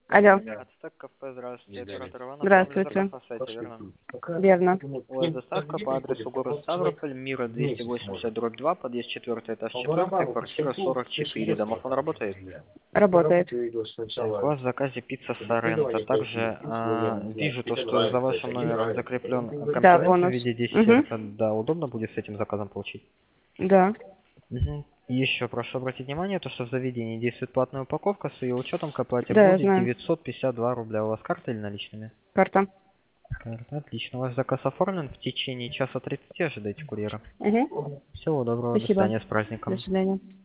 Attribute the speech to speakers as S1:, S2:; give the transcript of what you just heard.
S1: Алло.
S2: Ацтек кафе, здравствуйте. Оператор Иван. Оформили
S1: Здравствуйте.
S2: заказ на сайте, верно?
S1: Верно.
S2: У вас доставка по адресу город Ставрополь, Мира 280/2, подъезд 4, этаж 4, квартира 44. Домофон работает?
S1: Работает.
S2: Так, у вас в заказе пицца Соренто. Также вижу то, что за вашим номером закреплен
S1: Да,
S2: комплимент в
S1: бонус.
S2: виде
S1: Угу.
S2: десерта. Да, удобно будет с этим заказом получить?
S1: Да.
S2: Мгм. И еще прошу обратить внимание, то, что в заведении действует платная упаковка, с ее учетом к оплате
S1: Да, я
S2: будет
S1: знаю.
S2: 952 рубля. У вас карта или наличными?
S1: Карта.
S2: Карта, отлично. Ваш заказ оформлен. В течение часа 30 ожидайте курьера.
S1: Угу.
S2: Всего доброго, до
S1: Спасибо.
S2: свидания, с
S1: До
S2: праздником.
S1: свидания.